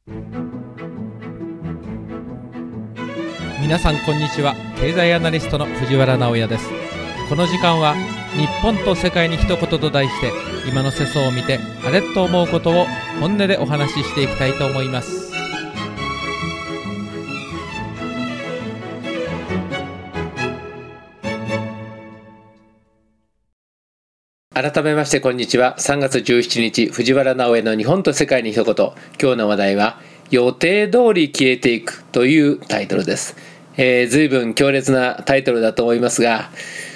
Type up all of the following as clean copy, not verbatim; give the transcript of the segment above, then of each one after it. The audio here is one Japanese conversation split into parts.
皆さんこんにちは。経済アナリストの藤原直也です。この時間は日本と世界に一言と題して、今の世相を見てあれっと思うことを本音でお話ししていきたいと思います。改めましてこんにちは。3月17日藤原直也の日本と世界に一言。今日の話題は予定通り消えていくというタイトルです。随分強烈なタイトルだと思いますが、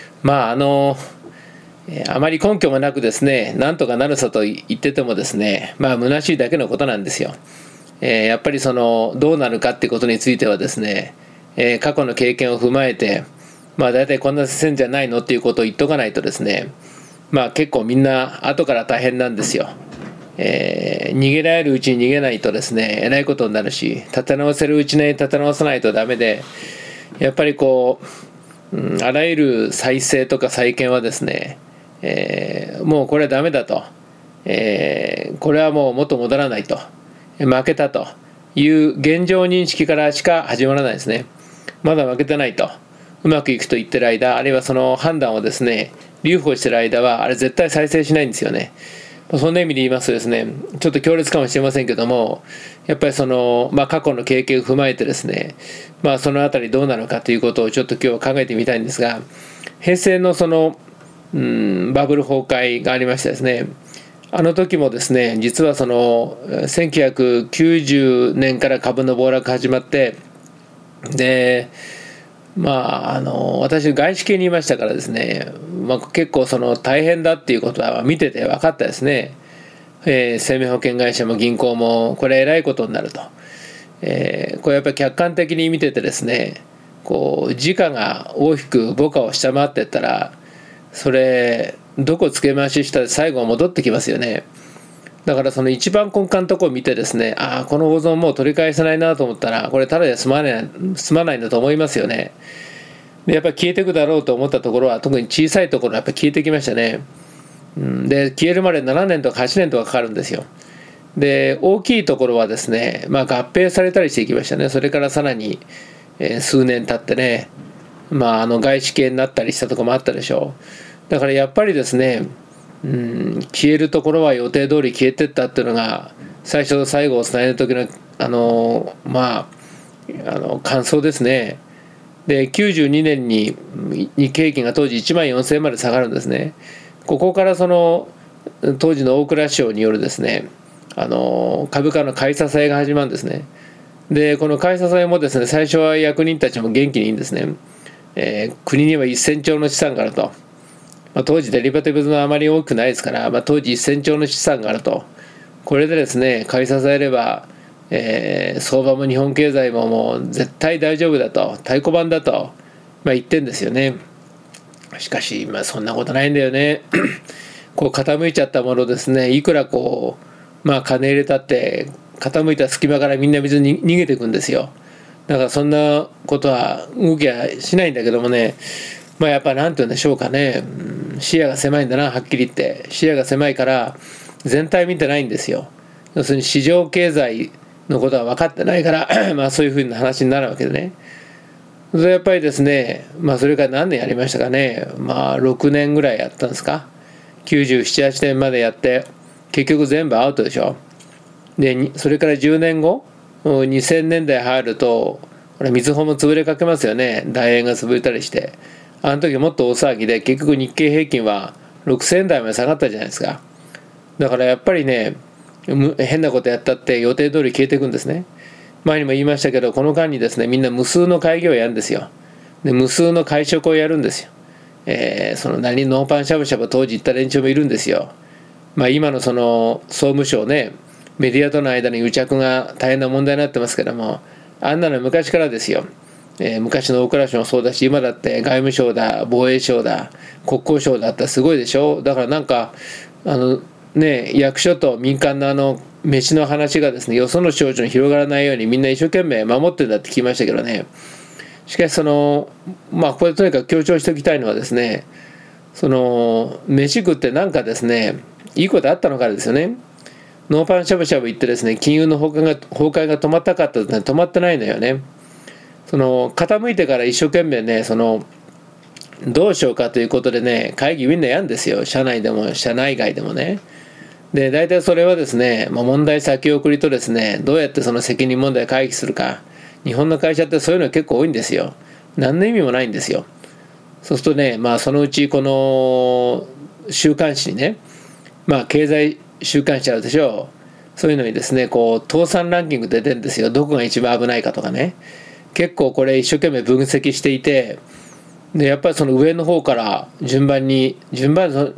あまり根拠もなくですね、なんとかなるさと言っててもですね、虚しいだけのことなんですよ。やっぱりどうなるかってことについてはですね、過去の経験を踏まえて、だいたいこんな線じゃないのっていうことを言っとかないとですね、結構みんな後から大変なんですよ。逃げられるうちに逃げないとですね、えらいことになるし、立て直せるうちに立て直さないとダメで、やっぱりあらゆる再生とか再建はですね、もうこれはダメだと、これはもう元戻らないと、負けたという現状認識からしか始まらないですね。まだ負けてないと、うまくいくと言ってる間、あるいはその判断をですね留保してる間はあれ絶対再生しないんですよね。そんな意味で言いますとですね、ちょっと強烈かもしれませんけども、やっぱり過去の経験を踏まえてですね、そのあたりどうなのかということをちょっと今日は考えてみたいんですが、平成のバブル崩壊がありましてですね、あの時もですね、実は1990年から株の暴落始まって、で私外資系にいましたからですね、結構大変だっていうことは見てて分かったですね。生命保険会社も銀行もこれえらいことになると、これやっぱり客観的に見ててですね、時価が大きく母価を下回っていったら、それどこつけ回ししたら最後は戻ってきますよね。だから一番根幹のところを見てですね、この保存もう取り返せないなと思ったら、これただで済まないんだと思いますよね。でやっぱり消えていくだろうと思ったところは、特に小さいところはやっぱり消えてきましたね。で消えるまで7年とか8年とかかかるんですよ。で大きいところはですね、合併されたりしていきましたね。それからさらに、数年経ってね、外資系になったりしたところもあったでしょう。だからやっぱりですね、消えるところは予定通り消えてったっていうのが最初と最後をつないだ時の感想ですね。で92年に日経平均が当時1万4000円まで下がるんですね。ここから当時の大蔵省によるですね、株価の買い支えが始まるんですね。でこの買い支えもですね、最初は役人たちも元気にいいんですね。国には1000兆の資産があると。当時デリバティブのあまり多くないですから、当時1000兆の資産があると。これでですね買い支えれば、相場も日本経済ももう絶対大丈夫だと、太鼓判だと、言ってんですよね。しかしそんなことないんだよね。傾いちゃったものですね、いくら金入れたって傾いた隙間からみんな水に逃げていくんですよ。だからそんなことは動きはしないんだけどもね、やっぱなんて言うんでしょうかね、視野が狭いんだな。はっきり言って視野が狭いから全体見てないんですよ。要するに市場経済のことは分かってないからそういうふうな話になるわけでね。それやっぱりですね、それから何年やりましたかね。6年ぐらいやったんですか。97、8年までやって結局全部アウトでしょ。でそれから10年後2000年代入るとみずほも潰れかけますよね。大円が潰れたりして、あの時もっと大騒ぎで結局日経平均は6000円台まで下がったじゃないですか。だからやっぱりね、変なことやったって予定通り消えていくんですね。前にも言いましたけど、この間にですねみんな無数の会議をやるんですよ。で無数の会食をやるんですよ。ノーパンしゃぶしゃぶ当時行った連中もいるんですよ。今の総務省ね、メディアとの間に癒着が大変な問題になってますけども、あんなの昔からですよ。昔の大蔵省もそうだし、今だって外務省だ、防衛省だ、国交省だったらすごいでしょ。だから役所と民間の飯の話がですね、よその省庁に広がらないようにみんな一生懸命守ってんだって聞きましたけどね。しかしここでとにかく強調しておきたいのはですね、飯食ってなんかですねいいことあったのかですよね。 ノーパンしゃぶしゃぶ言ってですね、金融の崩壊が止まったかって止まってないのよね。その傾いてから一生懸命ね、どうしようかということでね、会議みんなやるんですよ。社内でも社内外でもね。で、大体それはですね、問題先送りとですね、どうやってその責任問題を回避するか。日本の会社ってそういうの結構多いんですよ。何の意味もないんですよ。そうするとね、そのうちこの週刊誌にね、経済週刊誌あるでしょう。そういうのにですね、倒産ランキングで出るんですよ。どこが一番危ないかとかね。結構これ一生懸命分析していて、でやっぱりその上の方から順番は1番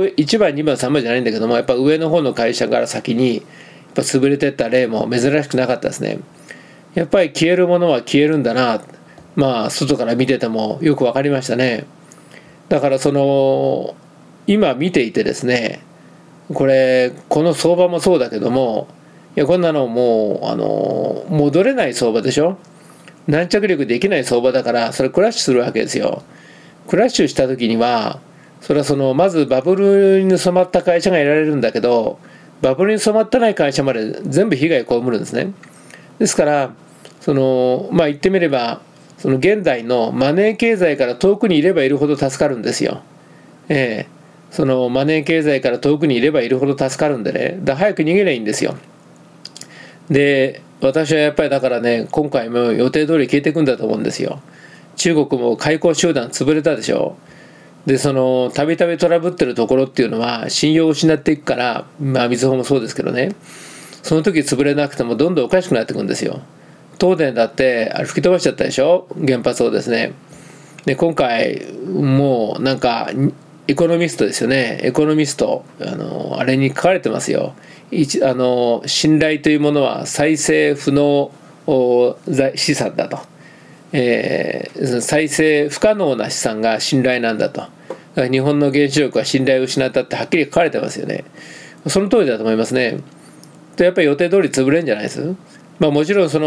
2番3番じゃないんだけども、やっぱ上の方の会社から先にやっぱ潰れてった例も珍しくなかったですね。やっぱり消えるものは消えるんだな、外から見ててもよく分かりましたね。だから今見ていてですね、この相場もそうだけども、いやこんなのもう戻れない相場でしょ。軟着陸できない相場だから、それクラッシュするわけですよ。クラッシュした時には、それはまずバブルに染まった会社が得られるんだけど、バブルに染まってない会社まで全部被害を被るんですね。ですから言ってみれば、現代のマネー経済から遠くにいればいるほど助かるんですよ。そのマネー経済から遠くにいればいるほど助かるんでね、早く逃げりゃいいんですよ。で私はやっぱりだからね、今回も予定通り消えていくんだと思うんですよ。中国も開港集団潰れたでしょ。でたびたびトラブってるところっていうのは信用を失っていくから、みずほもそうですけどね、その時潰れなくてもどんどんおかしくなっていくんですよ。東電だって吹き飛ばしちゃったでしょ、原発をですね。で今回もうエコノミストですよね。エコノミストあれに書かれてますよ。信頼というものは再生不能資産だと、再生不可能な資産が信頼なんだと。だから日本の原子力は信頼を失ったってはっきり書かれてますよね。その通りだと思いますね。でやっぱり予定通り潰れるんじゃないです。もちろん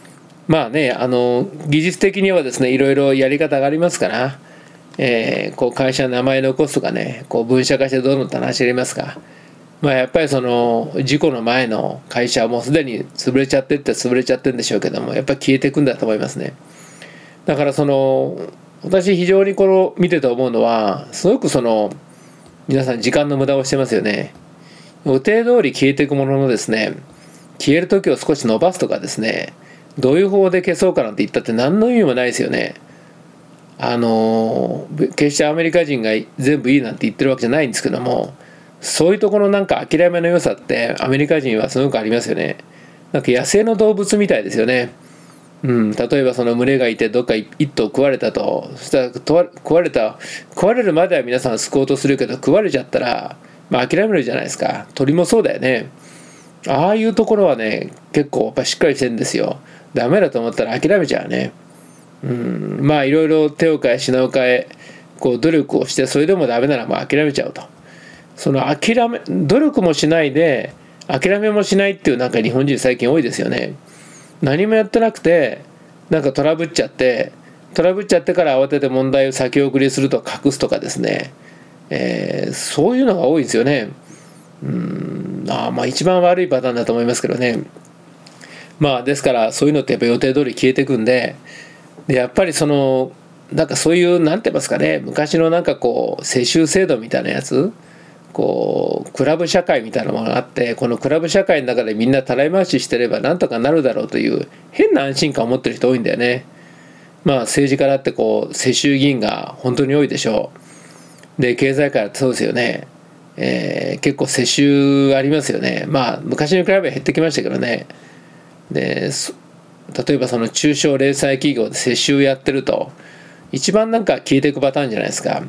技術的にはですね、いろいろやり方がありますから、会社の名前残すとかね、分社化してどんどんと話し合いますが、やっぱり事故の前の会社はもうすでに潰れちゃってるんでしょうけども、やっぱり消えていくんだと思いますね。だから私非常に見てて思うのは、すごく皆さん時間の無駄をしてますよね。予定通り消えていくもののですね、消える時を少し伸ばすとかですね、どういう方法で消そうかなんて言ったって何の意味もないですよね。決してアメリカ人が全部いいなんて言ってるわけじゃないんですけども、そういうところ諦めの良さってアメリカ人はすごくありますよね。野生の動物みたいですよね。例えば群れがいてどっか一頭食われたと、そしたら食われるまでは皆さん救おうとするけど、食われちゃったら諦めるじゃないですか。鳥もそうだよね。ああいうところはね、結構やっぱしっかりしてるんですよ。ダメだと思ったら諦めちゃうね。いろいろ手を変え品を変え努力をして、それでもダメなら諦めちゃうと。努力もしないで諦めもしないっていう日本人最近多いですよね。何もやってなくてトラブっちゃってから慌てて問題を先送りするとか隠すとかですね、そういうのが多いですよね。一番悪いパターンだと思いますけどね。ですからそういうのってやっぱ予定通り消えていくんで、やっぱりそういうなんて言いますかね、昔の世襲制度みたいなやつ、クラブ社会みたいなものがあって、このクラブ社会の中でみんなたらい回ししてればなんとかなるだろうという変な安心感を持ってる人多いんだよね。政治家だって世襲議員が本当に多いでしょう。で経済界はそうですよね。結構世襲ありますよね。昔に比べば減ってきましたけどね。で例えば中小零細企業で世襲やってると一番消えていくパターンじゃないですか。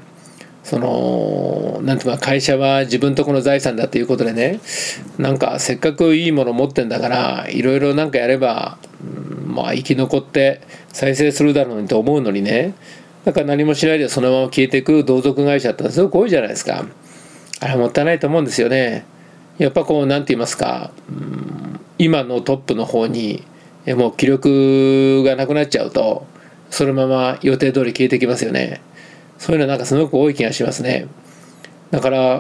会社は自分とこの財産だということでね、せっかくいいもの持ってんだからいろいろやれば、生き残って再生するだろうにと思うのにね、何もしないでそのまま消えていく同族会社ってすごく多いじゃないですか。あれもったいないと思うんですよね。やっぱなんて言いますか、今のトップの方にもう気力がなくなっちゃうと、そのまま予定通り消えてきますよね。そういうのすごく多い気がしますね。だから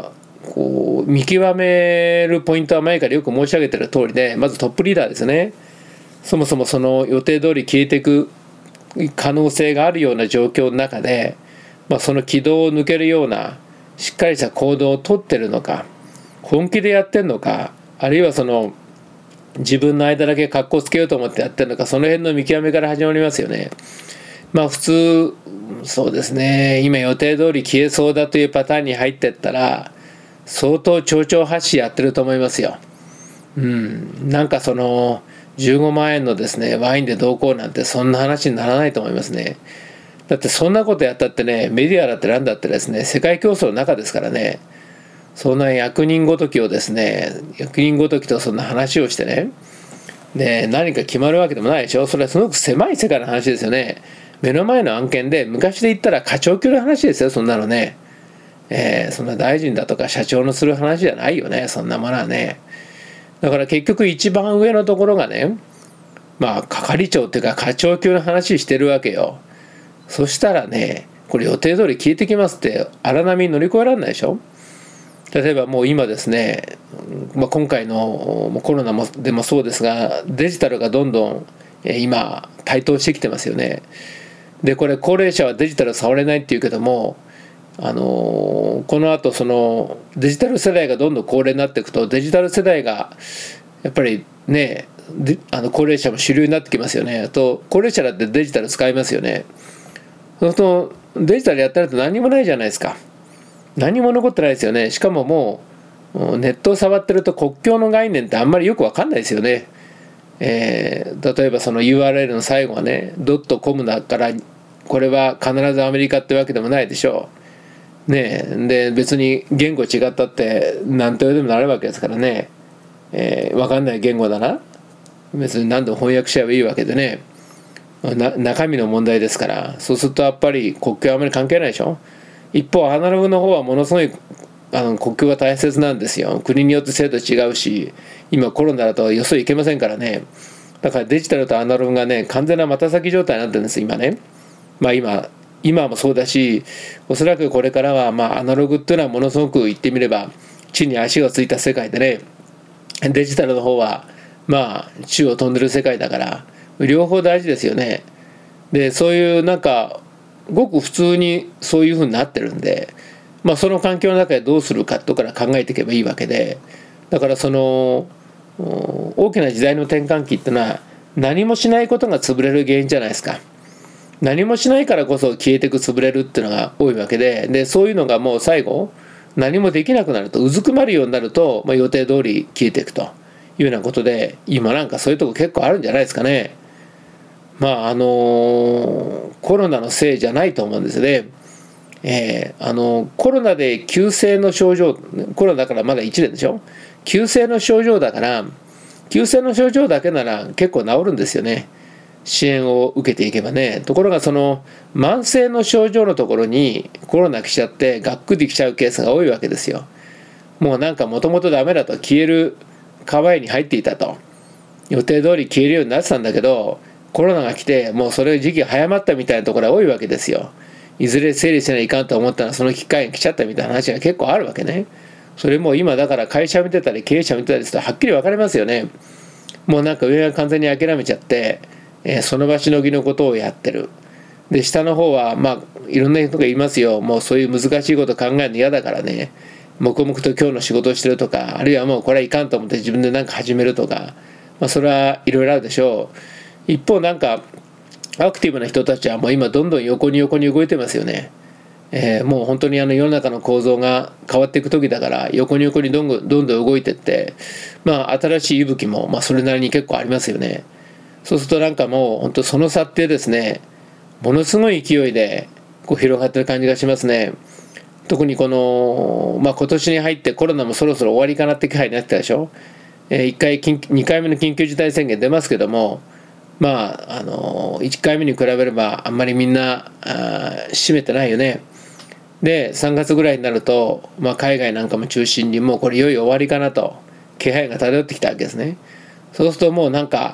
こう見極めるポイントは前からよく申し上げている通りで、まずトップリーダーですね。そもそもその予定通り消えていく可能性があるような状況の中で、その軌道を抜けるようなしっかりした行動をとってるのか、本気でやってるのか、あるいはその自分の間だけ格好つけようと思ってやってるのか、その辺の見極めから始まりますよね。普通そうですね、今予定通り消えそうだというパターンに入ってったら相当丁々発止やってると思いますよ。なんかその15万円のですねワインでどうこうなんてそんな話にならないと思いますね。だってそんなことやったってね、メディアだってなんだってですね、世界競争の中ですからね、そんな役人ごときをですね、役人ごときとそんな話をしてね、で何か決まるわけでもないでしょ。それはすごく狭い世界の話ですよね。目の前の案件で、昔で言ったら課長級の話ですよ、そんなのね。そんな大臣だとか社長のする話じゃないよね、そんなものはね。だから結局一番上のところがね、係長っていうか課長級の話してるわけよ。そしたらね、これ予定通り消えてきますって荒波に乗り越えられないでしょ。例えばもう今ですね、今回のコロナでもそうですが、デジタルがどんどん今台頭してきてますよね。でこれ高齢者はデジタル触れないっていうけども、このあとそのデジタル世代がどんどん高齢になっていくと、デジタル世代がやっぱりね、高齢者も主流になってきますよね。あと高齢者だってデジタル使いますよね。そうするとデジタルやったらと何もないじゃないですか。何も残ってないですよね。しかももうネットを触ってると国境の概念ってあんまりよく分かんないですよね。例えばその URL の最後はね .com だから、これは必ずアメリカってわけでもないでしょうね。で別に言語違ったって何とでもなるわけですからね。分かんない言語だな、別に何度も翻訳しちゃえばいいわけでね、中身の問題ですから。そうするとやっぱり国境はあまり関係ないでしょ。一方アナログの方はものすごい国境が大切なんですよ。国によって制度違うし、今コロナだとよそ行けませんからね。だからデジタルとアナログがね完全な股先状態になってるんです今ね。今もそうだし、おそらくこれからはアナログっていうのはものすごく言ってみれば地に足がついた世界でね、デジタルの方は宙を飛んでる世界だから両方大事ですよね。でそういうなんかごく普通にそういう風になってるんで、その環境の中でどうするかとから考えていけばいいわけで、だからその大きな時代の転換期ってのは何もしないことが潰れる原因じゃないですか。何もしないからこそ消えていく、潰れるっていうのが多いわけで、そういうのがもう最後何もできなくなると、うずくまるようになると、予定通り消えていくというようなことで、今なんかそういうとこ結構あるんじゃないですかね。コロナのせいじゃないと思うんですね。コロナで急性の症状、コロナだからまだ1年でしょ。急性の症状だから、急性の症状だけなら結構治るんですよね、支援を受けていけばね。ところがその慢性の症状のところにコロナ来ちゃってがっくり来ちゃうケースが多いわけですよ。もうなんかもともとダメだと、消える構えに入っていたと、予定通り消えるようになってたんだけど、コロナが来てもうそれ時期早まったみたいなところが多いわけですよ。いずれ整理せないかんと思ったらその機会が来ちゃったみたいな話が結構あるわけね。それも今だから会社見てたり経営者見てたりするとはっきり分かりますよね。もうなんか上が完全に諦めちゃって、その場しのぎのことをやってる。で下の方はいろんな人がいますよ。もうそういう難しいこと考えるの嫌だからね、黙々と今日の仕事をしてるとか、あるいはもうこれはいかんと思って自分で何か始めるとか、それはいろいろあるでしょう。一方なんかアクティブな人たちはもう今どんどん横に動いてますよね。もう本当に世の中の構造が変わっていく時だから、横にどんどん動いてって、新しい息吹もそれなりに結構ありますよね。そうするとなんかもう本当その差ってですね、ものすごい勢いで広がってる感じがしますね。特にこの、今年に入ってコロナもそろそろ終わりかなって気配になってたでしょ。2回目の緊急事態宣言出ますけども、1回目に比べればあんまりみんな占めてないよね。で3月ぐらいになると、海外なんかも中心にもうこれいよいよ終わりかなと気配が漂ってきたわけですね。そうするともうなんか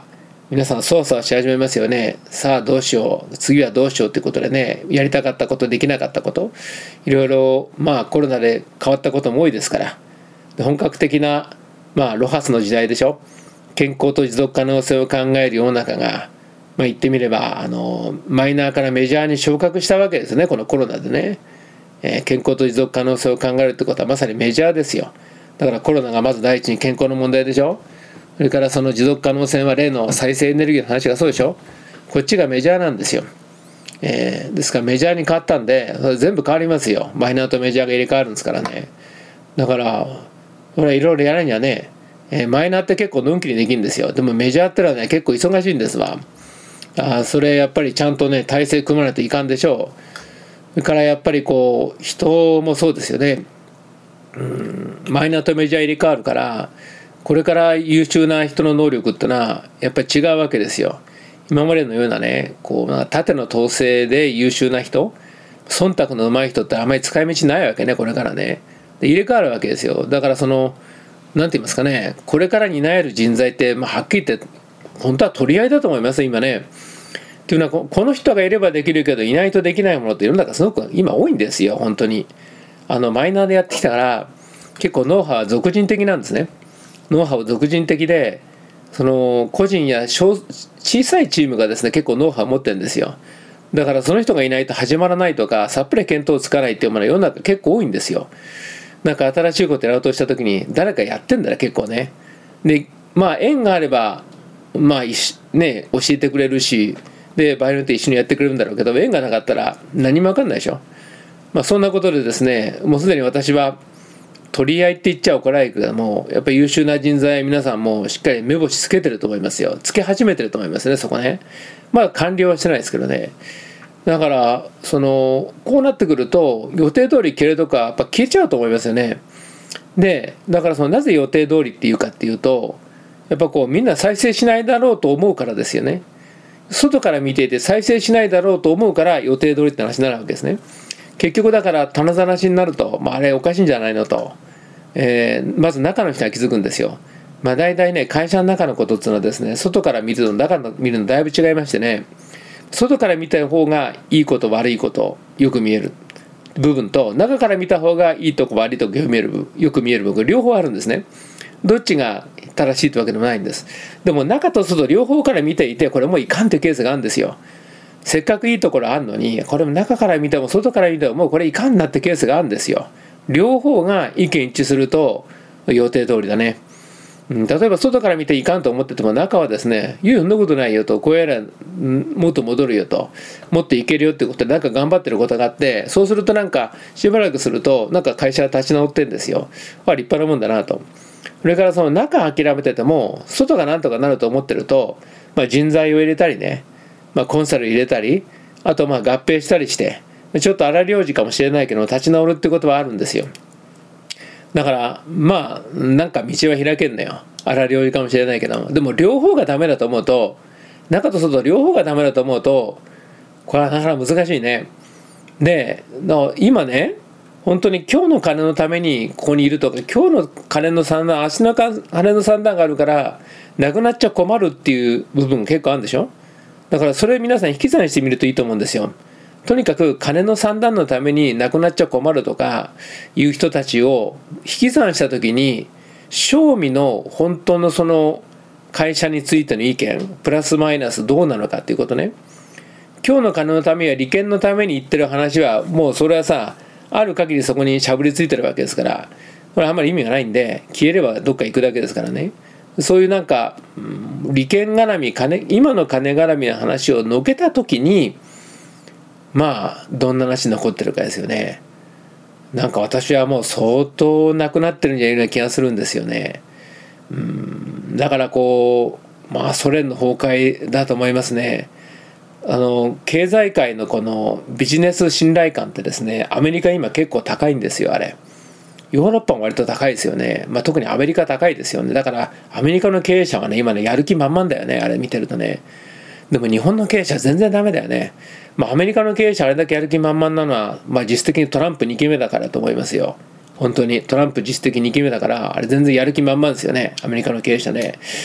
皆さんそわそわし始めますよね。さあどうしよう、次はどうしようってことでね、やりたかったこと、できなかったこと、いろいろコロナで変わったことも多いですから、本格的なロハスの時代でしょ。健康と持続可能性を考える世の中が、言ってみればマイナーからメジャーに昇格したわけですね、このコロナでね。健康と持続可能性を考えるってことはまさにメジャーですよ。だからコロナがまず第一に健康の問題でしょ。それからその持続可能性は例の再生エネルギーの話がそうでしょ。こっちがメジャーなんですよ。ですからメジャーに変わったんで、それ全部変わりますよ。マイナーとメジャーが入れ替わるんですからね。だからこれいろいろやるにはね、マイナーって結構のんきにできるんですよ。でもメジャーってのはね結構忙しいんですわ。それやっぱりちゃんとね体制組まないといかんでしょう。それからやっぱり人もそうですよね。マイナーとメジャー入れ替わるから、これから優秀な人の能力ってのはやっぱり違うわけですよ。今までのようなね縦の統制で優秀な人、忖度の上手い人ってあまり使い道ないわけね、これからね。で入れ替わるわけですよ。だからなんて言いますかね、これから担える人材ってはっきり言って本当は取り合いだと思います今ね。っていうのはこの人がいればできるけどいないとできないものって世の中すごく今多いんですよ本当に。マイナーでやってきたから結構ノウハウは俗人的なんですね。ノウハウ俗人的で、個人や小さいチームがですね結構ノウハウ持ってるんですよ。だからその人がいないと始まらないとか、さっぱり見当つかないっていうものは世の中結構多いんですよ。なんか新しいことやろうとした時に誰かやってんだね結構ね。で縁があれば教えてくれるし、で場合によって一緒にやってくれるんだろうけど、縁がなかったら何も分かんないでしょ。そんなことでですね、もうすでに私は取り合いって言っちゃ怒られるけども、やっぱり優秀な人材皆さんもしっかり目星つけてると思いますよ。つけ始めてると思いますね、そこね。完了はしてないですけどね。だからこうなってくると予定通り消えるとかやっぱ消えちゃうと思いますよね。でだからなぜ予定通りっていうかっていうと、やっぱみんな再生しないだろうと思うからですよね。外から見ていて再生しないだろうと思うから予定通りって話になるわけですね。結局だから棚ざらしになると、あれおかしいんじゃないのと、まず中の人が気づくんですよ。大体ね会社の中のことっていうのはですね、外から見るの中の見るのだいぶ違いましてね、外から見た方がいいこと悪いことよく見える部分と、中から見た方がいいとこ悪いとこよく見える部分、両方あるんですね。どっちが正しいってわけでもないんです。でも中と外両方から見ていて、これもういかんってケースがあるんですよ。せっかくいいところあるのに、これも中から見ても外から見てももうこれいかんなってケースがあるんですよ。両方が意見一致すると予定通りだね。例えば外から見ていかんと思ってても、中はですね、いやそんなことないよと、こうやらもっと戻るよと、もっといけるよってことで頑張ってることがあって、そうするとしばらくすると会社が立ち直ってんですよ。立派なもんだなと。それから中諦めてても外がなんとかなると思ってると、人材を入れたりね、コンサル入れたり、あと合併したりして、ちょっと荒療治かもしれないけど立ち直るってことはあるんですよ。だから道は開けんのよ。荒療治かもしれないけど、でも両方がダメだと思うと、中と外両方がダメだと思うと、これはなかなか難しいね。で今ね、本当に今日の金のためにここにいるとか、今日の金の算段、明日の金の算段があるからなくなっちゃ困るっていう部分結構あるんでしょ。だからそれ皆さん引き算してみるといいと思うんですよ。とにかく金の算段のためになくなっちゃ困るとかいう人たちを引き算した時に、正味の本当の会社についての意見プラスマイナスどうなのかっていうことね。今日の金のためや利権のために言ってる話はもうそれはさ、ある限りそこにしゃぶりついてるわけですから、これあんまり意味がないんで、消えればどっか行くだけですからね。そういう利権絡み今の金絡みの話をのけた時に、どんな話残ってるかですよね。私はもう相当なくなってるんじゃないような気がするんですよね。だからソ連の崩壊だと思いますね。経済界のこのビジネス信頼感ってですね、アメリカ今結構高いんですよ。あれヨーロッパも割と高いですよね。特にアメリカ高いですよね。だからアメリカの経営者はね今ねやる気満々だよね、あれ見てるとね。でも日本の経営者は全然ダメだよね。アメリカの経営者あれだけやる気満々なのは、実質的にトランプ2期目だからと思いますよ。本当にトランプ実質的2期目だから、あれ全然やる気満々ですよね、アメリカの経営者ね。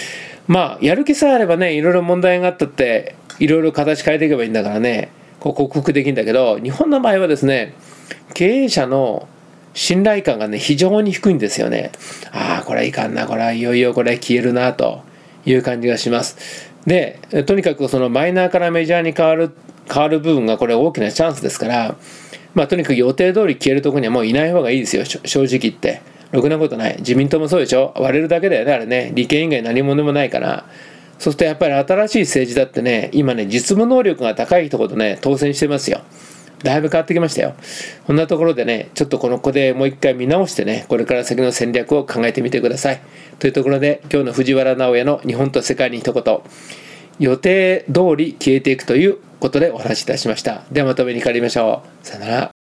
まあやる気さえあればね、いろいろ問題があったっていろいろ形変えていけばいいんだからね、克服できるんだけど、日本の場合はですね、経営者の信頼感がね非常に低いんですよね。ああこれはいかんな、これはいよいよこれ消えるなという感じがします。でとにかくそのマイナーからメジャーに変わる部分がこれ大きなチャンスですから、まあとにかく予定通り消えるところにはもういない方がいいですよ。正直言ってろくなことない。自民党もそうでしょ、割れるだけだよねあれね、利権以外何者でもないから。そうするとやっぱり新しい政治だってね、今ね実務能力が高い人ほどね当選してますよ。だいぶ変わってきましたよ。こんなところでね、ちょっとこの子でもう一回見直してね、これから先の戦略を考えてみてください。というところで、今日の藤原直哉の日本と世界に一言、予定通り消えていくということでお話しいたしました。ではまとめに帰りましょう。さよなら。